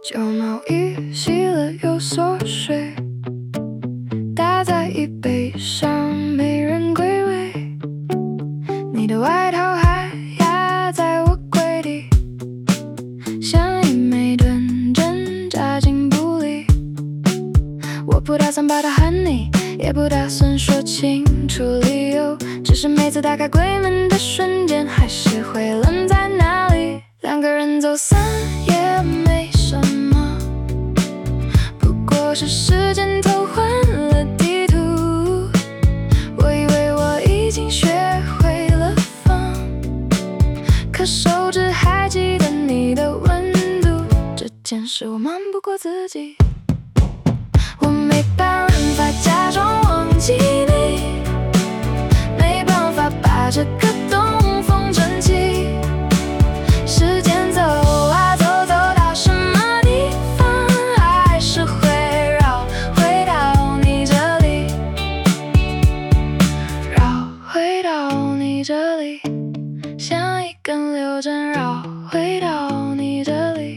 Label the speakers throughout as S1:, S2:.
S1: 旧毛衣洗了又缩水，搭在椅背上没人归位。你的外套还压在我柜底，像一枚盾针扎进布里。我不打算把它还你，也不打算说清楚理由，只是每次打开柜门的瞬间，还是会愣在那里。两个人走散也没什么，不过是时间偷换了地图。我以为我已经学会了放，可手指还记得你的温度，这件事我瞒不过自己。我没办法假装忘记你，没办法把这个洞封整齐。时间走啊走，走到什么地方，还是会绕回到你这里，绕回到你这里，像一根柳针绕回到你这里。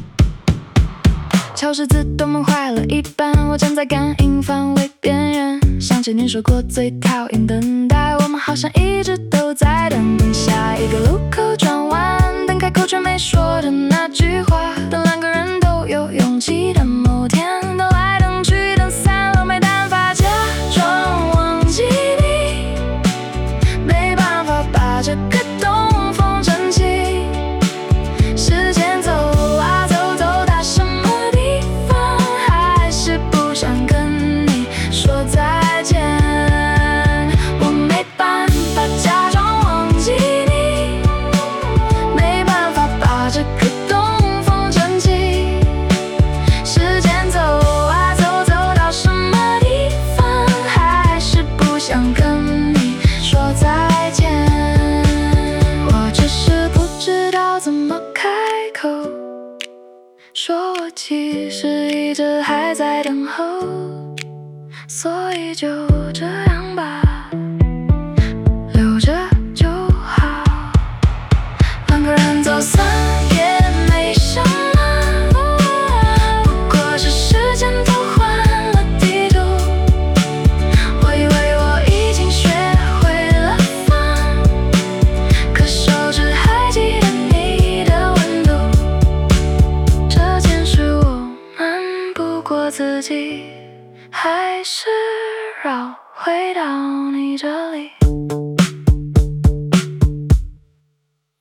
S1: 教室自动门坏了一半，我站在感应范围边缘，想起你说过最讨厌等待，我们好像一直都在等，等下一个路口转弯，等开口却没说的那句话，等两个人都有勇气的某天，等来等去等散了，没办法假装忘记你，没办法把这个洞封整齐。时间走啊走，走到什么地方，还是不想跟你说再见。我没办法假装忘记你，没办法把这个洞封整齐。时间走啊走，走到什么地方，还是不想跟你说再见。我只是不知道怎么开口，说我其实一直还在等候，所以就这样吧，留着就好。两个人走散也没什么，不过是时间偷换了地图。我以为我已经学会了放，可手指还记得你的温度，这件事我瞒不过自己，还是绕回到你这里。